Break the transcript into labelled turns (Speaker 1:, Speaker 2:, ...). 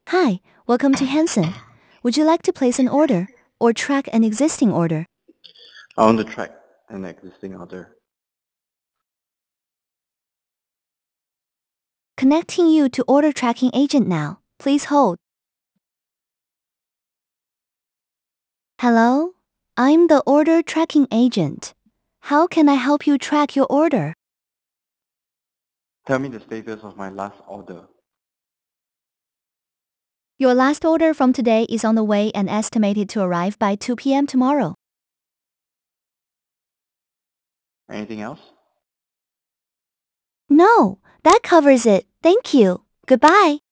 Speaker 1: Hi, welcome to Hanson. Would you like to place an order or track an existing order?
Speaker 2: I want to track an existing order.
Speaker 1: Connecting you to order tracking agent now. Please hold. Hello? I'm the order tracking agent. How can I help you track your order?
Speaker 2: Tell me the status of my last order.
Speaker 1: Your last order from today is on the way and estimated to arrive by 2 p.m. tomorrow.
Speaker 2: Anything else?
Speaker 1: No, that covers it. Thank you. Goodbye.